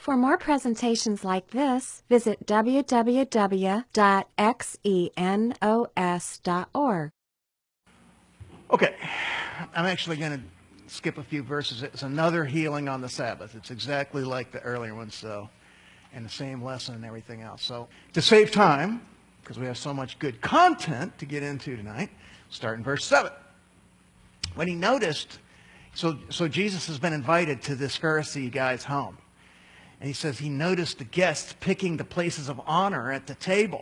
For more presentations like this, visit www.xenos.org. Okay, I'm actually going to skip a few verses. It's another healing on the Sabbath. It's exactly like the earlier one, so, and the same lesson and everything else. So to save time, because we have so much good content to get into tonight, start in verse 7. When he noticed, so Jesus has been invited to this Pharisee guy's home. And he says he noticed the guests picking the places of honor at the table.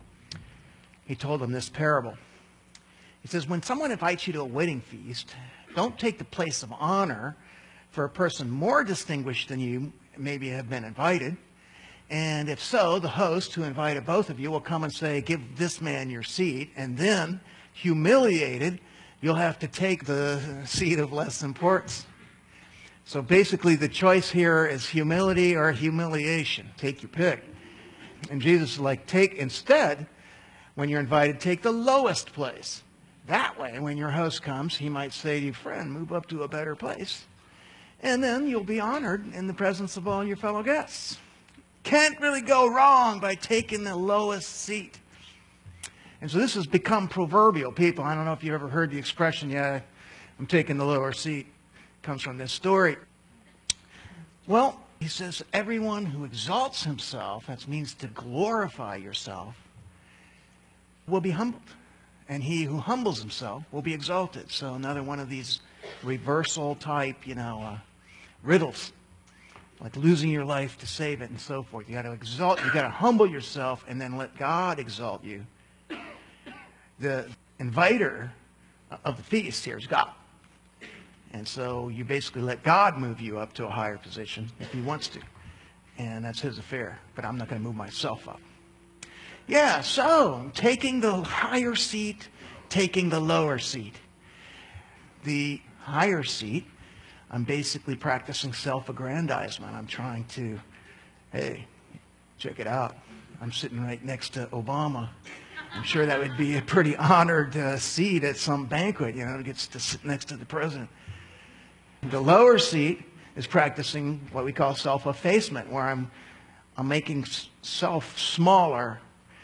He told them this parable. He says, when someone invites you to a wedding feast, don't take the place of honor for a person more distinguished than you maybe have been invited. And if so, the host who invited both of you will come and say, give this man your seat. And then, humiliated, you'll have to take the seat of less importance. So basically the choice here is humility or humiliation. Take your pick. And Jesus is like, instead, when you're invited, take the lowest place. That way, when your host comes, he might say to you, friend, move up to a better place. And then you'll be honored in the presence of all your fellow guests. Can't really go wrong by taking the lowest seat. And so this has become proverbial. People, I don't know if you've ever heard the expression, yeah, I'm taking the lower seat. Comes from this story. Well, he says, everyone who exalts himself, that means to glorify yourself, will be humbled. And he who humbles himself will be exalted. So another one of these reversal type, riddles. Like losing your life to save it and so forth. You got to exalt, you got to humble yourself and then let God exalt you. The inviter of the feast here is God. And so you basically let God move you up to a higher position if he wants to. And that's his affair. But I'm not going to move myself up. Yeah, so taking the higher seat, taking the lower seat. The higher seat, I'm basically practicing self-aggrandizement. I'm trying to, hey, check it out. I'm sitting right next to Obama. I'm sure that would be a pretty honored seat at some banquet, gets to sit next to the president. The lower seat is practicing what we call self-effacement, where I'm making self smaller.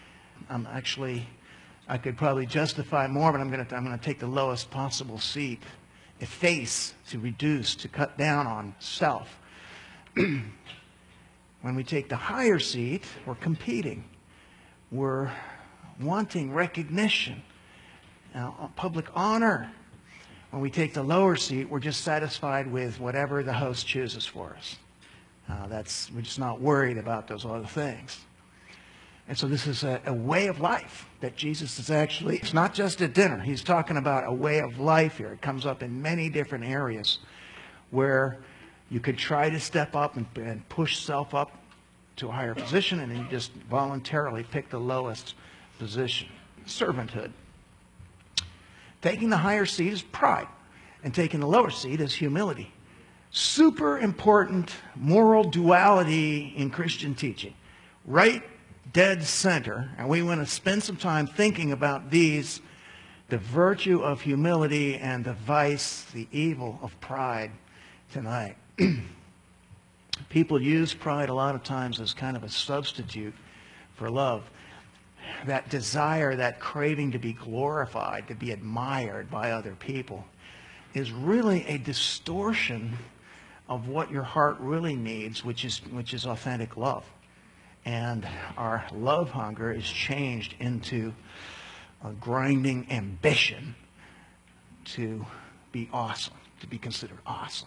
I could probably justify more, but I'm going to take the lowest possible seat. Efface, to reduce, to cut down on self. When we take the higher seat, we're competing. We're wanting recognition, public honor. When we take the lower seat, we're just satisfied with whatever the host chooses for us. We're just not worried about those other things. And so this is a way of life that Jesus is actually, it's not just at dinner. He's talking about a way of life here. It comes up in many different areas where you could try to step up and push self up to a higher position, and then you just voluntarily pick the lowest position. Servanthood. Taking the higher seat is pride, and taking the lower seat is humility. Super important moral duality in Christian teaching. Right dead center, and we want to spend some time thinking about these, the virtue of humility and the vice, the evil of pride tonight. People use pride a lot of times as kind of a substitute for love. That desire, that craving to be glorified, to be admired by other people, is really a distortion of what your heart really needs, which is authentic love. And our love hunger is changed into a grinding ambition to be awesome, to be considered awesome.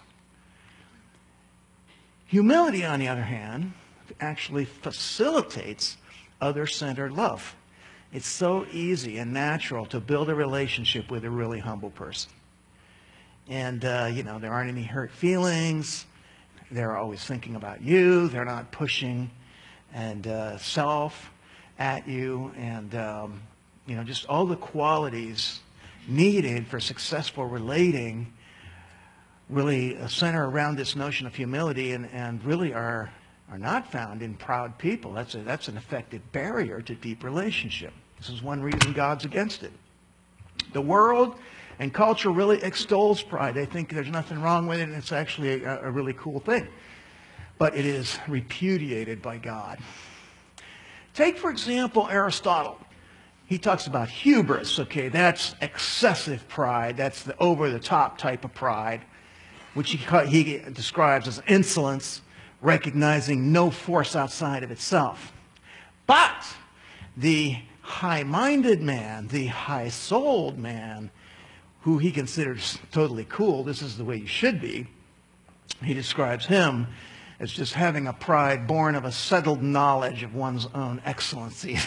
Humility, on the other hand, actually facilitates other-centered love. It's so easy and natural to build a relationship with a really humble person. And, there aren't any hurt feelings. They're always thinking about you. They're not pushing and self at you. And, just all the qualities needed for successful relating really center around this notion of humility and really are not found in proud people. That's an effective barrier to deep relationship. This is one reason God's against it. The world and culture really extols pride. They think there's nothing wrong with it, and it's actually a really cool thing. but it is repudiated by God. Take, for example, Aristotle. He talks about hubris. Okay, that's excessive pride. That's the over-the-top type of pride, which he describes as insolence, recognizing no force outside of itself. But the high-minded man, the high-souled man, who he considers totally cool, this is the way you should be, he describes him as just having a pride born of a settled knowledge of one's own excellencies.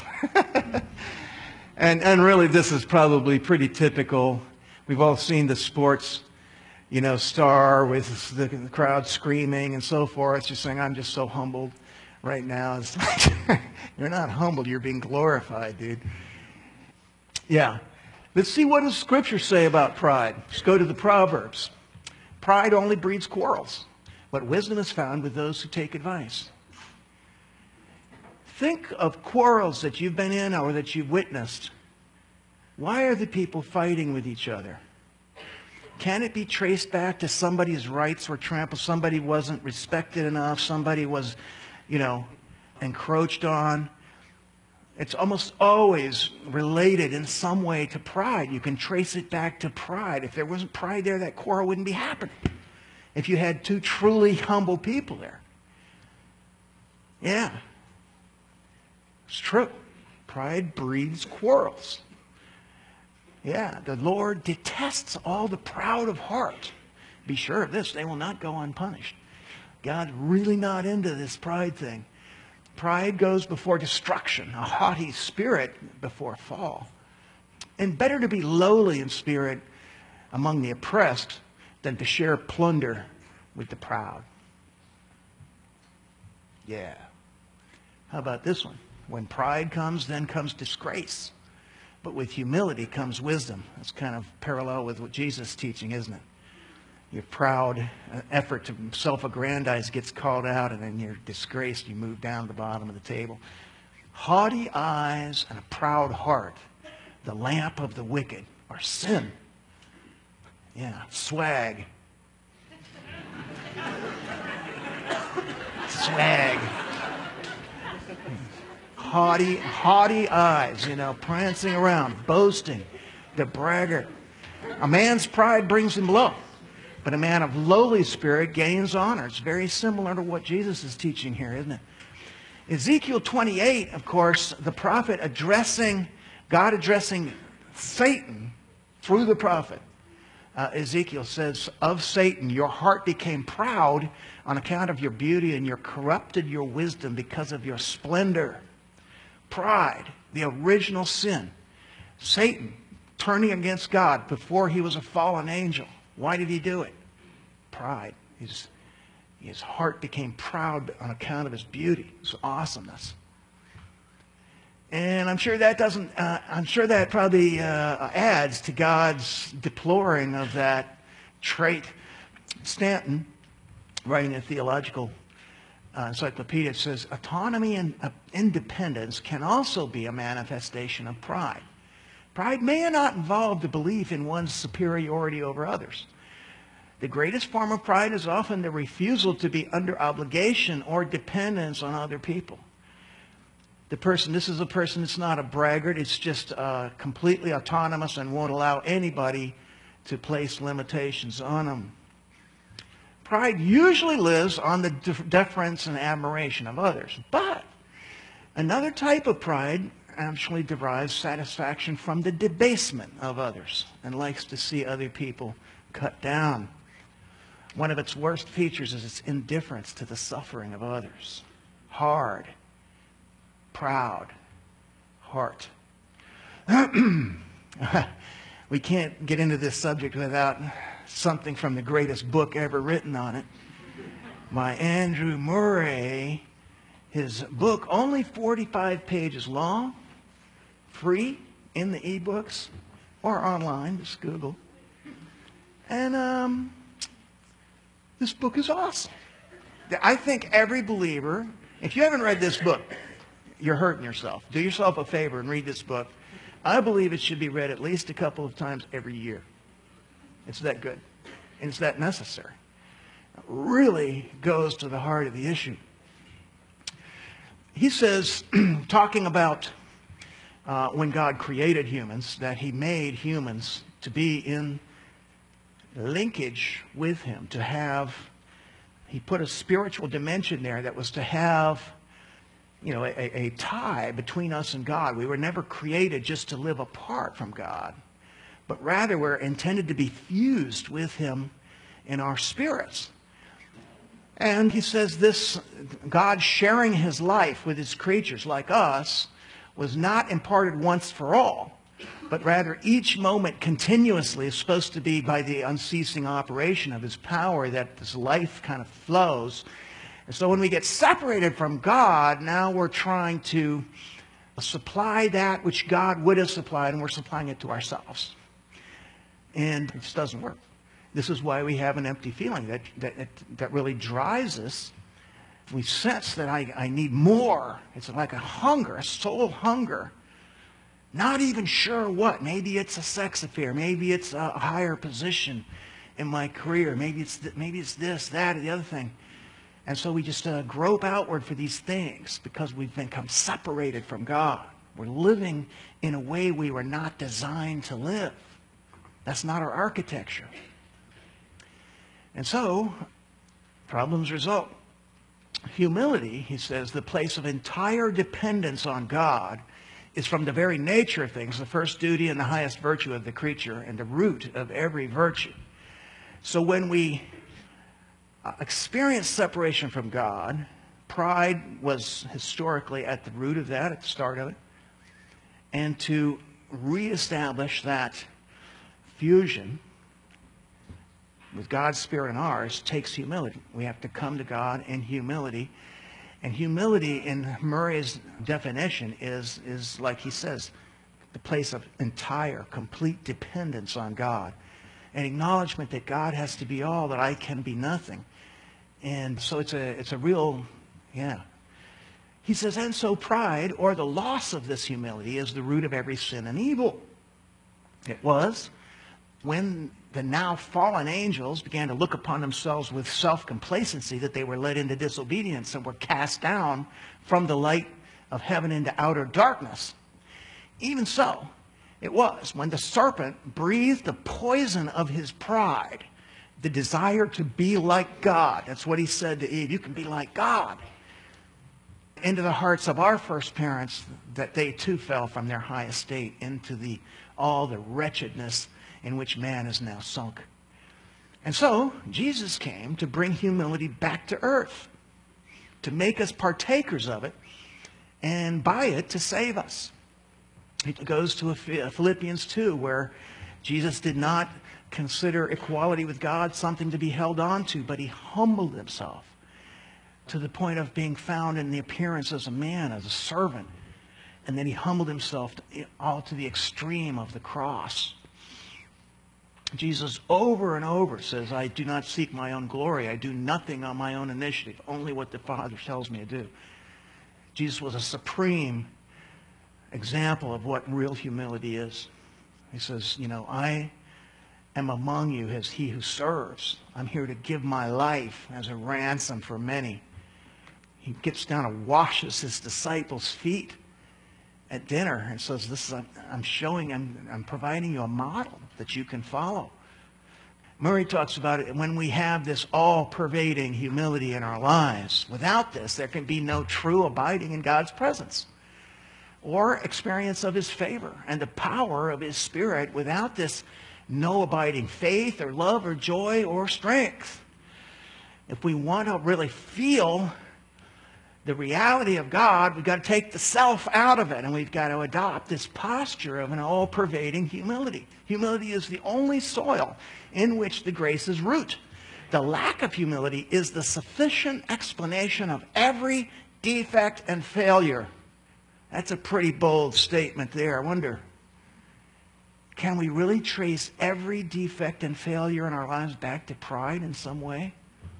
and really, this is probably pretty typical. We've all seen the sports, star with the crowd screaming and so forth, just saying, I'm just so humbled right now. It's like, you're not humbled, you're being glorified, dude. Yeah. Let's see what does Scripture say about pride. Let's go to the Proverbs. Pride only breeds quarrels, but wisdom is found with those who take advice. Think of quarrels that you've been in or that you've witnessed. Why are the people fighting with each other? Can it be traced back to somebody's rights were trampled, somebody wasn't respected enough, somebody was, encroached on? It's almost always related in some way to pride. You can trace it back to pride. If there wasn't pride there, that quarrel wouldn't be happening. If you had two truly humble people there. Yeah. It's true. Pride breeds quarrels. Yeah, the Lord detests all the proud of heart. Be sure of this, they will not go unpunished. God's really not into this pride thing. Pride goes before destruction, a haughty spirit before fall. And better to be lowly in spirit among the oppressed than to share plunder with the proud. Yeah. How about this one? When pride comes, then comes disgrace. But with humility comes wisdom. That's kind of parallel with what Jesus is teaching, isn't it? Your proud effort to self-aggrandize gets called out, and then you're disgraced. You move down to the bottom of the table. Haughty eyes and a proud heart, the lamp of the wicked, are sin. Yeah, swag. Swag. Haughty eyes, prancing around, boasting, the braggart. A man's pride brings him low. But a man of lowly spirit gains honor. It's very similar to what Jesus is teaching here, isn't it? Ezekiel 28, of course, the prophet God addressing Satan through the prophet. Ezekiel says, of Satan, your heart became proud on account of your beauty, and you corrupted your wisdom because of your splendor. Pride, the original sin. Satan turning against God before he was a fallen angel. Why did he do it? Pride. His heart became proud on account of his beauty, his awesomeness. And I'm sure that probably adds to God's deploring of that trait. Stanton, writing a theological encyclopedia, says autonomy and independence can also be a manifestation of pride. Pride may not involve the belief in one's superiority over others. The greatest form of pride is often the refusal to be under obligation or dependence on other people. This is a person that's not a braggart. It's just completely autonomous and won't allow anybody to place limitations on them. Pride usually lives on the deference and admiration of others. But another type of pride actually derives satisfaction from the debasement of others and likes to see other people cut down. One of its worst features is its indifference to the suffering of others. Hard, proud, heart. We can't get into this subject without something from the greatest book ever written on it by Andrew Murray. His book, only 45 pages long, free in the ebooks or online, just Google. And this book is awesome. I think every believer, if you haven't read this book, you're hurting yourself. Do yourself a favor and read this book. I believe it should be read at least a couple of times every year. It's that good. And it's that necessary. really goes to the heart of the issue. He says, talking about when God created humans, that he made humans to be in linkage with him, to have, he put a spiritual dimension there that was to have, a tie between us and God. We were never created just to live apart from God, but rather we're intended to be fused with him in our spirits. And he says this, God sharing his life with his creatures like us was not imparted once for all, but rather each moment continuously is supposed to be by the unceasing operation of his power that this life kind of flows. And so when we get separated from God, now we're trying to supply that which God would have supplied, and we're supplying it to ourselves. And it just doesn't work. This is why we have an empty feeling that really drives us. We sense that I need more. It's like a hunger, a soul hunger. Not even sure what. Maybe it's a sex affair. Maybe it's a higher position in my career. Maybe it's this, that, or the other thing. And so we just grope outward for these things because we've become separated from God. We're living in a way we were not designed to live. That's not our architecture. And so, problems result. Humility, he says, the place of entire dependence on God, is from the very nature of things, the first duty and the highest virtue of the creature, and the root of every virtue. So when we experience separation from God, pride was historically at the root of that, at the start of it. And to reestablish that fusion with God's Spirit and ours takes humility. We have to come to God in humility. And humility, in Murray's definition, is like he says, the place of entire, complete dependence on God. An acknowledgement that God has to be all, that I can be nothing. And so it's a real, He says, and so pride, or the loss of this humility, is the root of every sin and evil. It was when the now fallen angels began to look upon themselves with self-complacency that they were led into disobedience and were cast down from the light of heaven into outer darkness. Even so, it was when the serpent breathed the poison of his pride, the desire to be like God. That's what he said to Eve. You can be like God. Into the hearts of our first parents, that they too fell from their high estate into all the wretchedness in which man is now sunk. And so, Jesus came to bring humility back to earth, to make us partakers of it, and by it to save us. It goes to Philippians 2, where Jesus did not consider equality with God something to be held on to, but he humbled himself to the point of being found in the appearance as a man, as a servant. And then he humbled himself all to the extreme of the cross. Jesus over and over says, I do not seek my own glory. I do nothing on my own initiative, only what the Father tells me to do. Jesus was a supreme example of what real humility is. He says, I am among you as he who serves. I'm here to give my life as a ransom for many. He gets down and washes his disciples' feet at dinner and says, I'm providing you a model that you can follow. Murray talks about it when we have this all-pervading humility in our lives. Without this, there can be no true abiding in God's presence or experience of his favor and the power of his Spirit. Without this, no abiding faith or love or joy or strength. If we want to really feel the reality of God, we've got to take the self out of it, and we've got to adopt this posture of an all-pervading humility. Humility is the only soil in which the graces root. The lack of humility is the sufficient explanation of every defect and failure. That's a pretty bold statement there. I wonder, can we really trace every defect and failure in our lives back to pride in some way?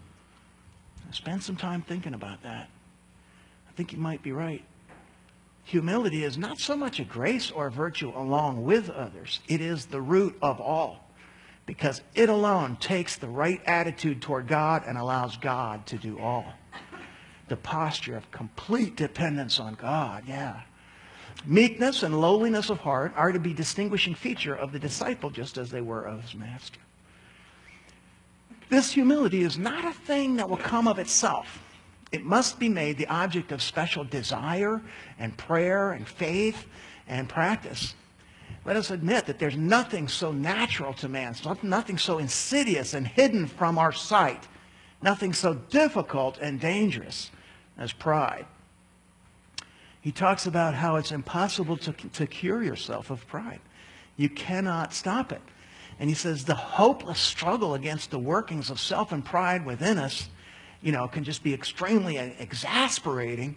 Spend some time thinking about that. I think you might be right. Humility is not so much a grace or a virtue along with others. It is the root of all. because it alone takes the right attitude toward God and allows God to do all. The posture of complete dependence on God, yeah. Meekness and lowliness of heart are to be distinguishing feature of the disciple, just as they were of his master. This humility is not a thing that will come of itself. It must be made the object of special desire and prayer and faith and practice. Let us admit that there's nothing so natural to man, nothing so insidious and hidden from our sight, nothing so difficult and dangerous as pride. He talks about how it's impossible to cure yourself of pride. You cannot stop it. And he says the hopeless struggle against the workings of self and pride within us, can just be extremely exasperating.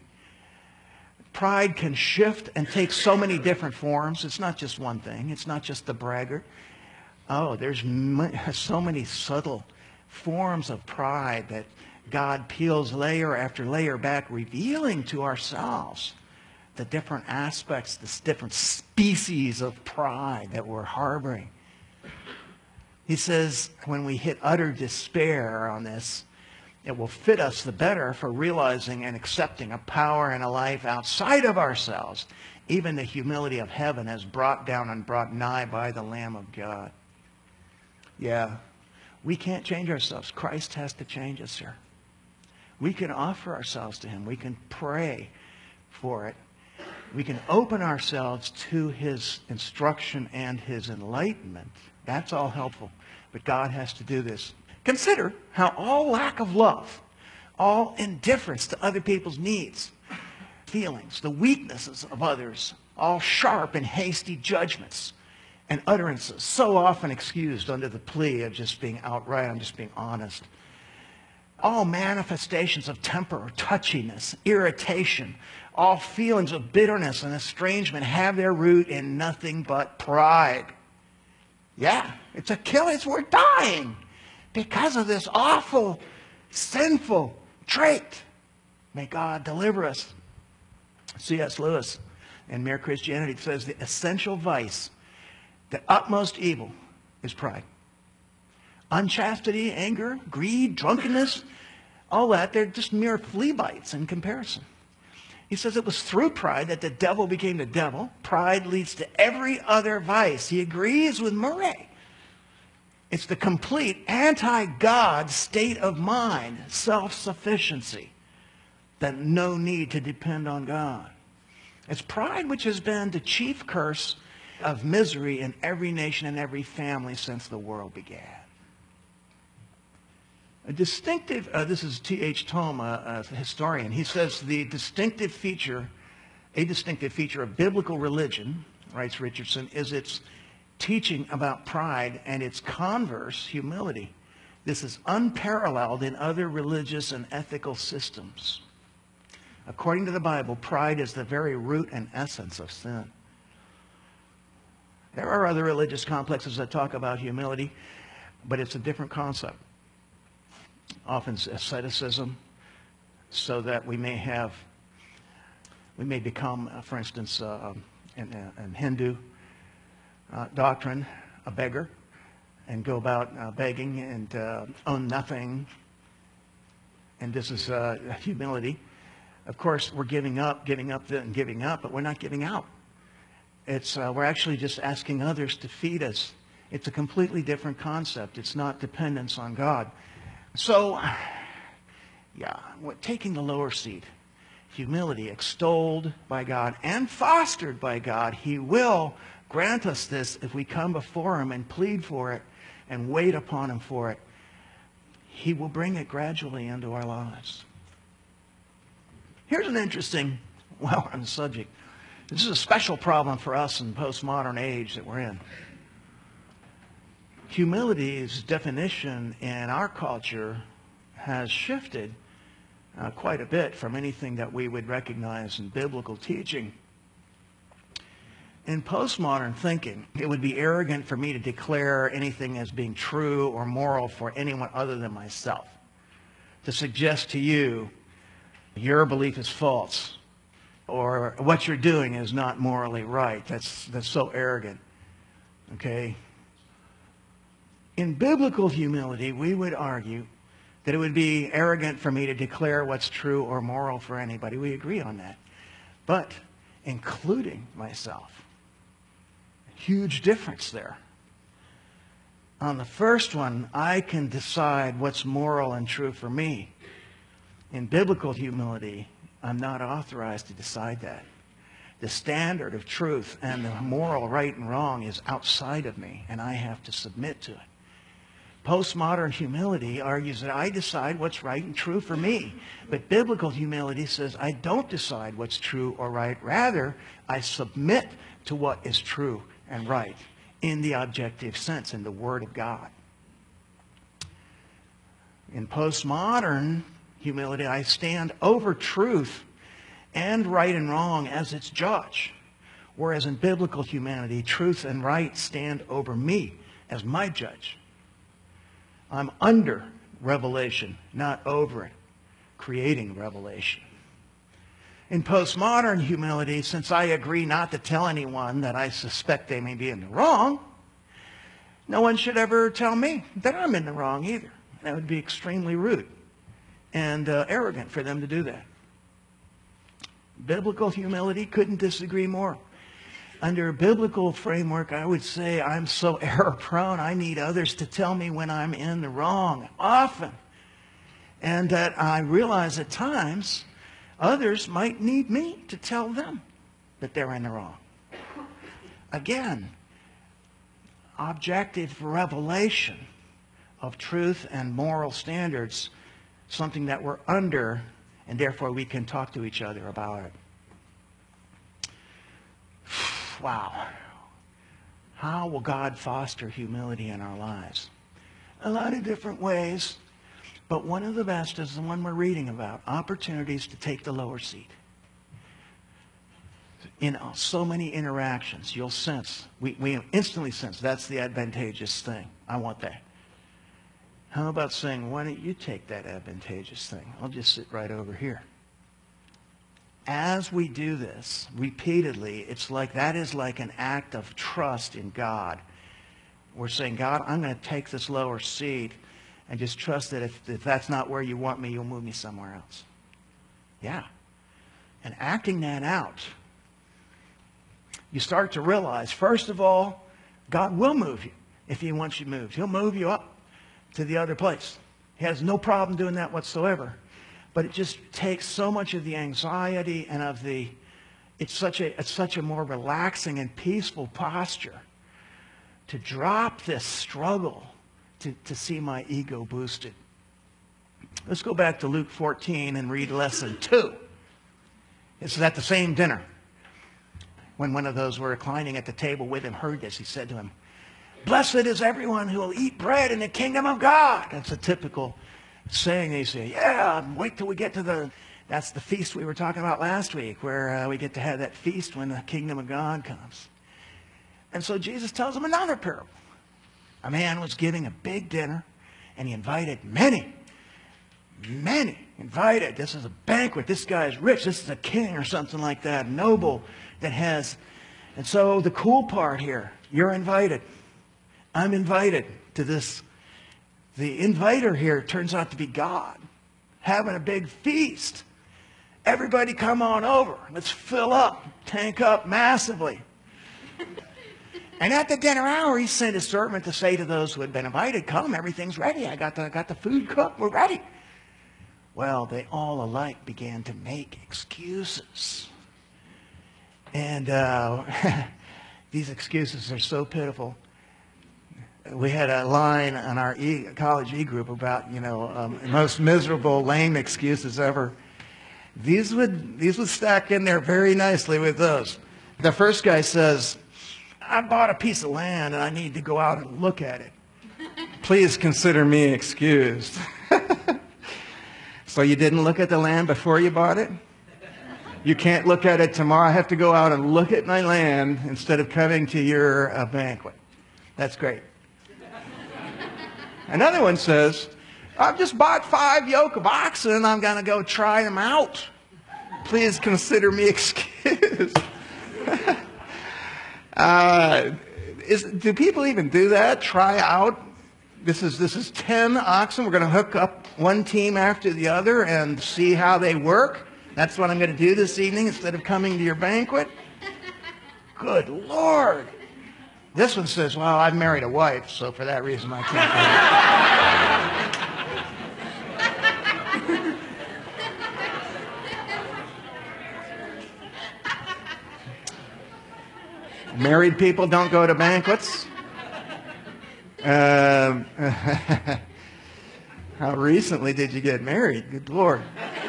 Pride can shift and take so many different forms. It's not just one thing. It's not just the braggart. Oh, there's so many subtle forms of pride that God peels layer after layer back, revealing to ourselves the different aspects, the different species of pride that we're harboring. He says when we hit utter despair on this, it will fit us the better for realizing and accepting a power and a life outside of ourselves. Even the humility of heaven has brought down and brought nigh by the Lamb of God. Yeah, we can't change ourselves. Christ has to change us here. We can offer ourselves to him. We can pray for it. We can open ourselves to his instruction and his enlightenment. That's all helpful. But God has to do this. Consider how all lack of love, all indifference to other people's needs, feelings, the weaknesses of others, all sharp and hasty judgments and utterances, so often excused under the plea of just being outright, I'm just being honest. All manifestations of temper or touchiness, irritation, all feelings of bitterness and estrangement have their root in nothing but pride. Yeah, it's a killer. We're dying because of this awful, sinful trait. May God deliver us. C.S. Lewis in Mere Christianity says the essential vice, the utmost evil, is pride. Unchastity, anger, greed, drunkenness, all that, they're just mere flea bites in comparison. He says it was through pride that the devil became the devil. Pride leads to every other vice. He agrees with Murray. It's the complete anti-God state of mind, self-sufficiency, that no need to depend on God. It's pride which has been the chief curse of misery in every nation and every family since the world began. A distinctive, this is T.H. Toma, a historian. He says a distinctive feature of biblical religion, writes Richardson, is its teaching about pride and its converse, humility. This is unparalleled in other religious and ethical systems. According to the Bible, pride is the very root and essence of sin. There are other religious complexes that talk about humility, but it's a different concept. Often asceticism, so that we may become, for instance, in Hindu doctrine, a beggar, and go about begging and own nothing. And this is humility. Of course, we're giving up, but we're not giving out. It's we're actually just asking others to feed us. It's a completely different concept. It's not dependence on God. So, yeah, taking the lower seat, humility extolled by God and fostered by God, he will grant us this if we come before him and plead for it and wait upon him for it. He will bring it gradually into our lives. Here's an interesting, while we're on the subject, this is a special problem for us in the postmodern age that we're in. Humility's definition in our culture has shifted quite a bit from anything that we would recognize in biblical teaching. In postmodern thinking, it would be arrogant for me to declare anything as being true or moral for anyone other than myself. To suggest to you, your belief is false, or what you're doing is not morally right. That's so arrogant. Okay? In biblical humility, we would argue that it would be arrogant for me to declare what's true or moral for anybody. We agree on that. But including myself, huge difference there. On the first one, I can decide what's moral and true for me. In biblical humility, I'm not authorized to decide that. The standard of truth and the moral right and wrong is outside of me, and I have to submit to it. Postmodern humility argues that I decide what's right and true for me. But biblical humility says I don't decide what's true or right. Rather, I submit to what is true and right in the objective sense, in the Word of God. In postmodern humility, I stand over truth and right and wrong as its judge. Whereas in biblical humanity, truth and right stand over me as my judge. I'm under revelation, not over it, creating revelation. In postmodern humility, since I agree not to tell anyone that I suspect they may be in the wrong, no one should ever tell me that I'm in the wrong either. That would be extremely rude and arrogant for them to do that. Biblical humility, couldn't disagree more. Under a biblical framework, I would say I'm so error-prone, I need others to tell me when I'm in the wrong, often. And that I realize at times others might need me to tell them that they're in the wrong. Again, objective revelation of truth and moral standards, something that we're under, and therefore we can talk to each other about it. Wow. How will God foster humility in our lives? A lot of different ways, but one of the best is the one we're reading about, opportunities to take the lower seat. In so many interactions, you'll sense, we instantly sense, that's the advantageous thing. I want that. How about saying, why don't you take that advantageous thing? I'll just sit right over here. As we do this repeatedly, it's like that is like an act of trust in God. We're saying, God, I'm going to take this lower seat and just trust that if that's not where you want me, you'll move me somewhere else. Yeah. And acting that out, you start to realize, first of all, God will move you if He wants you moved. He'll move you up to the other place. He has no problem doing that whatsoever. But it just takes so much of the anxiety and of it's such a more relaxing and peaceful posture to drop this struggle to see my ego boosted. Let's go back to Luke 14 and read lesson 2. This is at the same dinner. When one of those who were reclining at the table with him heard this, he said to him, "Blessed is everyone who will eat bread in the kingdom of God." That's a typical saying. They say, yeah, wait till we get to that's the feast we were talking about last week, where we get to have that feast when the kingdom of God comes. And so Jesus tells them another parable. A man was giving a big dinner, and he invited many invited. This is a banquet. This guy is rich. This is a king or something like that, noble that has. And so the cool part here, you're invited. I'm invited to this. The inviter here turns out to be God, having a big feast. Everybody come on over. Let's fill up, tank up massively. And at the dinner hour, he sent his servant to say to those who had been invited, "Come, everything's ready. I got the food cooked. We're ready." Well, they all alike began to make excuses. And these excuses are so pitiful. We had a line on our college e-group about, most miserable, lame excuses ever. These would stack in there very nicely with those. The first guy says, "I bought a piece of land and I need to go out and look at it. Please consider me excused." So you didn't look at the land before you bought it? You can't look at it tomorrow. I have to go out and look at my land instead of coming to your banquet. That's great. Another one says, "I've just bought 5 yoke of oxen and I'm going to go try them out. Please consider me excused." Do people even do that? Try out This is 10 oxen. We're going to hook up one team after the other and see how they work. That's what I'm going to do this evening instead of coming to your banquet. Good Lord. This one says, well, I've married a wife, so for that reason I can't do it. Married people don't go to banquets. How recently did you get married? Good Lord.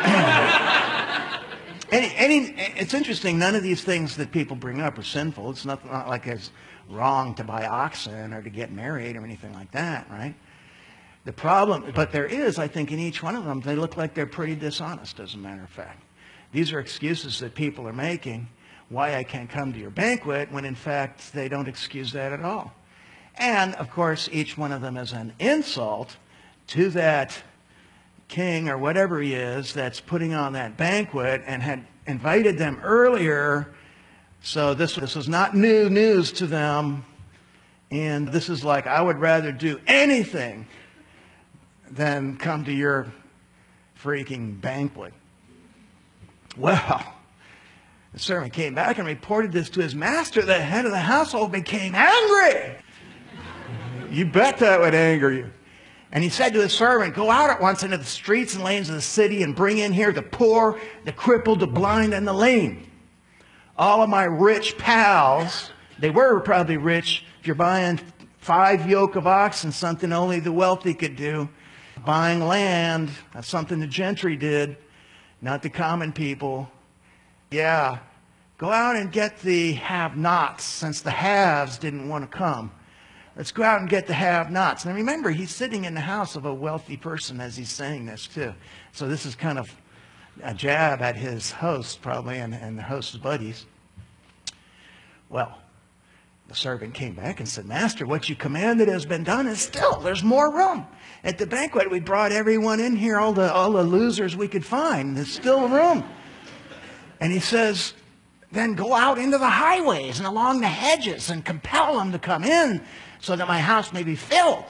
It's interesting, none of these things that people bring up are sinful. It's not like it's wrong to buy oxen or to get married or anything like that, right? The problem, but there is, I think, in each one of them, they look like they're pretty dishonest, as a matter of fact. These are excuses that people are making why I can't come to your banquet, when in fact they don't excuse that at all. And, of course, each one of them is an insult to that king or whatever he is that's putting on that banquet and had invited them earlier. So this was not new news to them. And this is like, I would rather do anything than come to your freaking banquet. Well, the servant came back and reported this to his master. The head of the household became angry. You bet that would anger you. And he said to his servant, go out at once into the streets and lanes of the city and bring in here the poor, the crippled, the blind, and the lame. All of my rich pals, they were probably rich. If you're buying 5 yoke of oxen, something only the wealthy could do. Buying land, that's something the gentry did, not the common people. Yeah, go out and get the have-nots, since the haves didn't want to come. Let's go out and get the have-nots. And remember, he's sitting in the house of a wealthy person as he's saying this, too. So this is kind of a jab at his host, probably, and the host's buddies. Well, the servant came back and said, Master, what you commanded has been done, and still there's more room. At the banquet, we brought everyone in here, all the losers we could find. There's still room. And he says, then go out into the highways and along the hedges and compel them to come in, so that my house may be filled.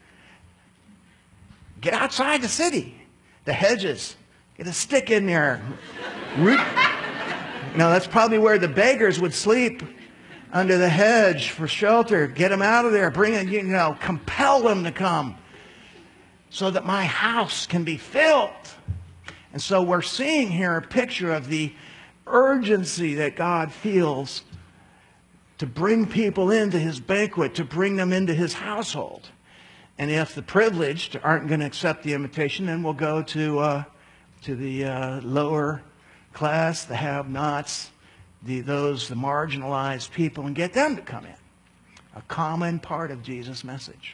Get outside the city, the hedges. Get a stick in there. That's probably where the beggars would sleep, under the hedge for shelter. Get them out of there. Bring in, compel them to come, so that my house can be filled. And so we're seeing here a picture of the urgency that God feels to bring people into his banquet, to bring them into his household. And if the privileged aren't going to accept the invitation, then we'll go to the lower class, the have-nots, the marginalized people, and get them to come in. A common part of Jesus' message.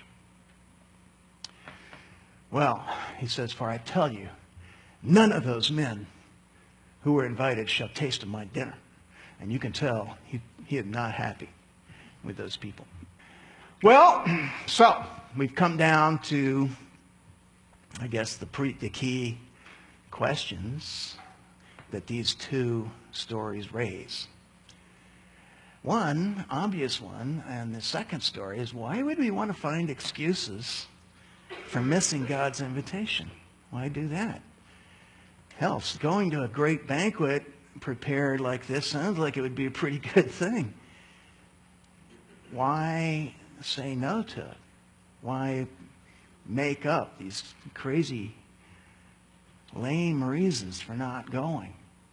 Well, he says, for I tell you, none of those men who were invited shall taste of my dinner. And you can tell he is not happy with those people. Well, so we've come down to, I guess, the key questions that these two stories raise. One, obvious one, and the second story is, why would we want to find excuses for missing God's invitation? Why do that? Hell, going to a great banquet prepared like this sounds like it would be a pretty good thing. Why say no to it? Why make up these crazy, lame reasons for not going?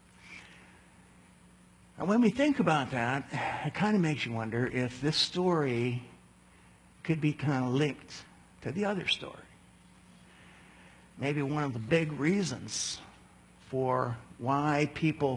And when we think about that, it kind of makes you wonder if this story could be kind of linked to the other story. Maybe one of the big reasons for why people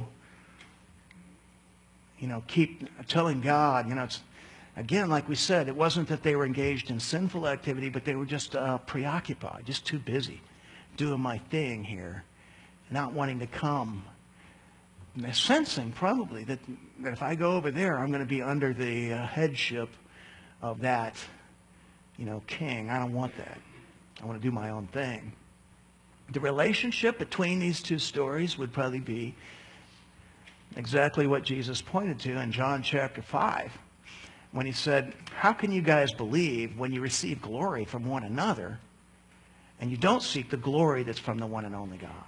keep telling God, it's, again, like we said, it wasn't that they were engaged in sinful activity, but they were just preoccupied, just too busy doing my thing here, not wanting to come. And they're sensing probably that if I go over there, I'm going to be under the headship of that, king. I don't want that. I want to do my own thing. The relationship between these two stories would probably be exactly what Jesus pointed to in John chapter 5, when he said, how can you guys believe when you receive glory from one another and you don't seek the glory that's from the one and only God?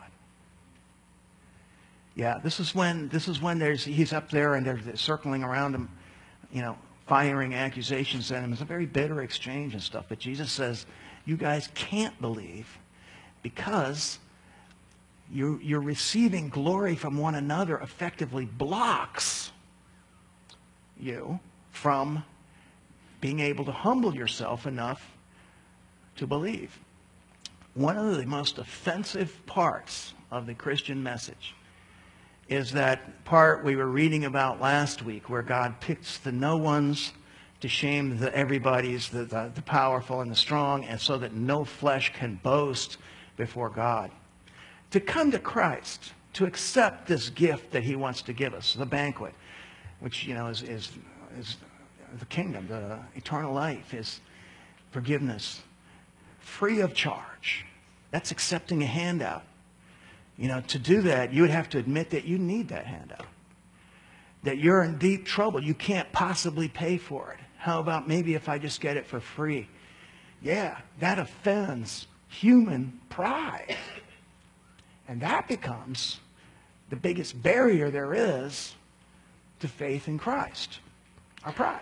Yeah, this is when he's up there and they're circling around him, firing accusations at him. It's a very bitter exchange and stuff. But Jesus says, you guys can't believe because you're receiving glory from one another effectively blocks you from being able to humble yourself enough to believe. One of the most offensive parts of the Christian message is that part we were reading about last week where God picks the no ones to shame the everybody's, the powerful and the strong, and so that no flesh can boast before God. To come to Christ, to accept this gift that he wants to give us, the banquet, which is the kingdom, the eternal life, is forgiveness, free of charge. That's accepting a handout. To do that, you would have to admit that you need that handout, that you're in deep trouble. You can't possibly pay for it. How about maybe if I just get it for free? Yeah, that offends human pride. And that becomes the biggest barrier there is to faith in Christ, our pride.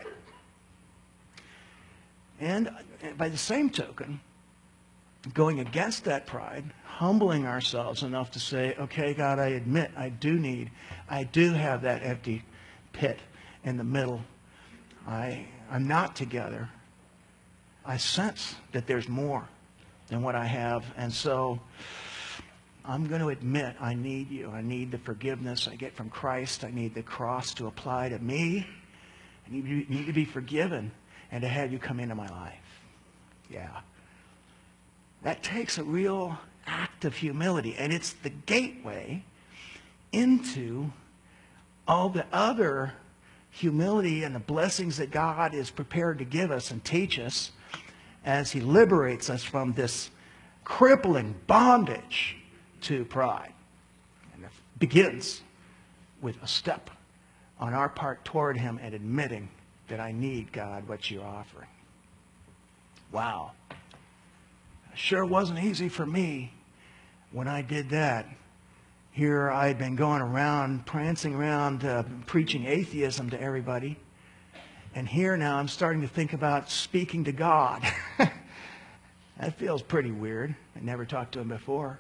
And by the same token, going against that pride, humbling ourselves enough to say, okay, God, I admit I do have that empty pit in the middle. I'm not together. I sense that there's more than what I have. And so I'm going to admit I need you. I need the forgiveness I get from Christ. I need the cross to apply to me. I need to be forgiven and to have you come into my life. Yeah. That takes a real act of humility, and it's the gateway into all the other humility and the blessings that God is prepared to give us and teach us as he liberates us from this crippling bondage to pride. And it begins with a step on our part toward him and admitting that I need, God, what you're offering. Wow. Sure wasn't easy for me when I did that. Here I'd been going around, prancing around, preaching atheism to everybody. And here now I'm starting to think about speaking to God. That feels pretty weird. I never talked to him before.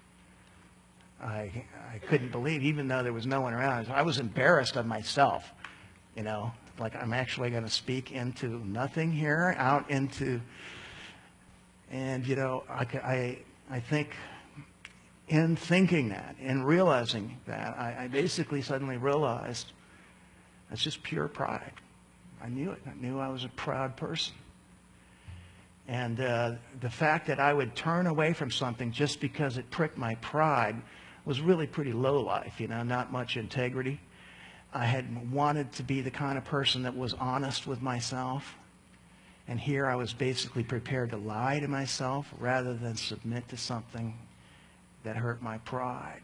I couldn't believe, even though there was no one around, I was embarrassed of myself. Like I'm actually going to speak into nothing here, out into... And, I think in thinking that, in realizing that, I basically suddenly realized that's just pure pride. I knew it. I knew I was a proud person. And the fact that I would turn away from something just because it pricked my pride was really pretty low life, not much integrity. I had wanted to be the kind of person that was honest with myself. And here I was basically prepared to lie to myself rather than submit to something that hurt my pride.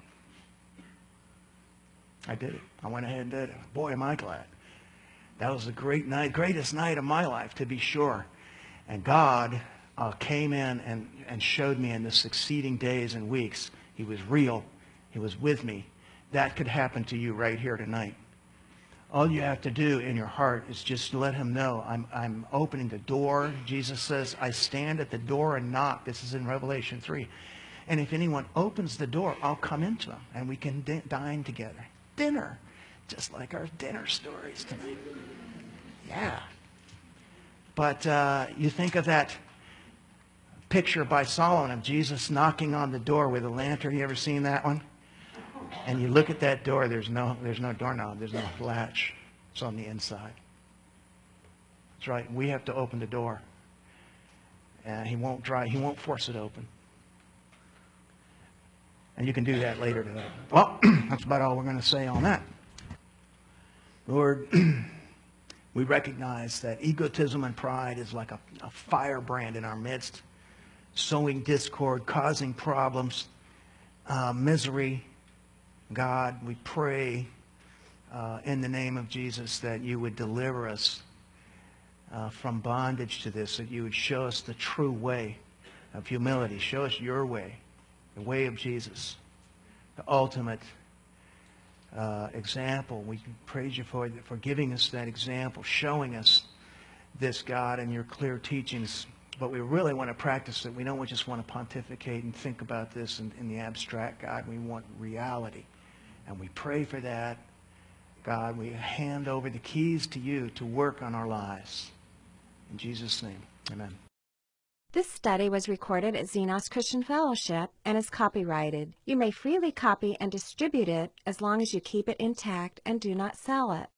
I did it. I went ahead and did it. Boy, am I glad. That was the greatest night of my life, to be sure. And God came in and showed me in the succeeding days and weeks. He was real. He was with me. That could happen to you right here tonight. All you have to do in your heart is just let him know, I'm opening the door. Jesus says, I stand at the door and knock. This is in Revelation 3. And if anyone opens the door, I'll come into him and we can dine together. Dinner, just like our dinner stories tonight. Yeah. But you think of that picture by Solomon of Jesus knocking on the door with a lantern. You ever seen that one? And you look at that door, there's no doorknob, there's no latch. It's on the inside. That's right. We have to open the door. And he won't force it open. And you can do that later today. Well, that's about all we're going to say on that. Lord, we recognize that egotism and pride is like a firebrand in our midst, sowing discord, causing problems, misery. God, we pray in the name of Jesus that you would deliver us from bondage to this, that you would show us the true way of humility. Show us your way, the way of Jesus, the ultimate example. We praise you for giving us that example, showing us this, God, in your clear teachings. But we really want to practice it. We don't just want to pontificate and think about this in the abstract, God. We want reality. And we pray for that. God, we hand over the keys to you to work on our lives. In Jesus' name, amen. This study was recorded at Xenos Christian Fellowship and is copyrighted. You may freely copy and distribute it as long as you keep it intact and do not sell it.